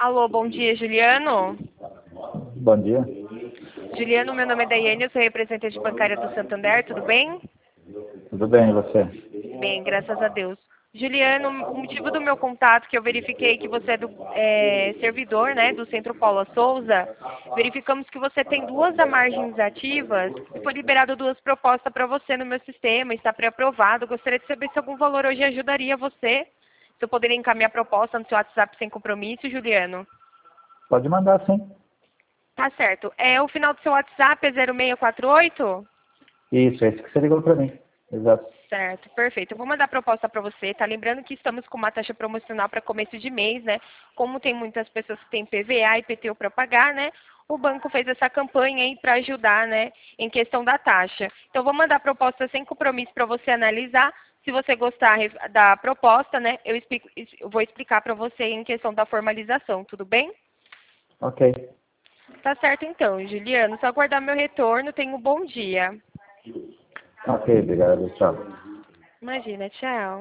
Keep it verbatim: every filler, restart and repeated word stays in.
Alô, bom dia, Juliano. Bom dia. Juliano, meu nome é Daiane, eu sou representante bancária do Santander, tudo bem? Tudo bem, e você? Bem, graças a Deus. Juliano, o motivo do meu contato, que eu verifiquei que você é, do, é servidor, né, do Centro Paula Souza, verificamos que você tem duas margens ativas e foi liberado duas propostas para você no meu sistema, está pré-aprovado. Gostaria de saber se algum valor hoje ajudaria você, se eu poderia encaminhar a proposta no seu WhatsApp sem compromisso, Juliano. Pode mandar, sim. Tá certo. É, o final do seu WhatsApp é zero seis quatro oito? Isso, é esse que você ligou para mim. Exato. Certo, perfeito. Eu vou mandar a proposta para você, tá? Lembrando que estamos com uma taxa promocional para começo de mês, né? Como tem muitas pessoas que têm P V A e P T U para pagar, né? O banco fez essa campanha aí para ajudar, né? Em questão da taxa. Então, eu vou mandar a proposta sem compromisso para você analisar. Se você gostar da proposta, né? Eu, explico, eu vou explicar para você em questão da formalização, tudo bem? Ok. Tá certo então, Juliano. Só aguardar meu retorno. Tenha um bom dia. Ok, obrigado. Tchau. Imagina, tchau.